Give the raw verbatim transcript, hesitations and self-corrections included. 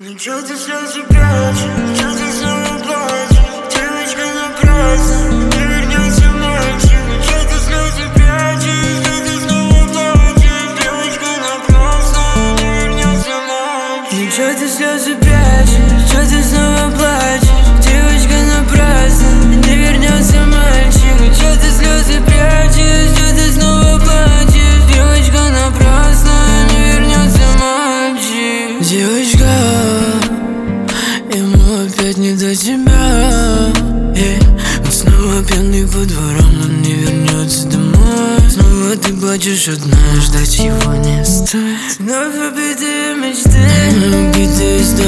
Ну чё ты слезы прячешь, чё ты снова плачешь? Девочка напрасно, не вернется мальчик. Ну чё ты слезы прячешь, чё ты снова плачешь? Девочка напрасно, не вернется мальчик. Ну чё ты слезы прячешь, чё ты снова плачешь? Девочка напрасно, не вернется мальчик. Ну чё ты слезы прячешь, чё ты снова плачешь? Девочка напрасно, не вернется мальчик. Девочка, ему опять не до тебя, yeah. Он снова пьяный по дворам, он не вернется домой. Снова ты плачешь одна, ждать его не стоит. Вновь убитые мечты, убитые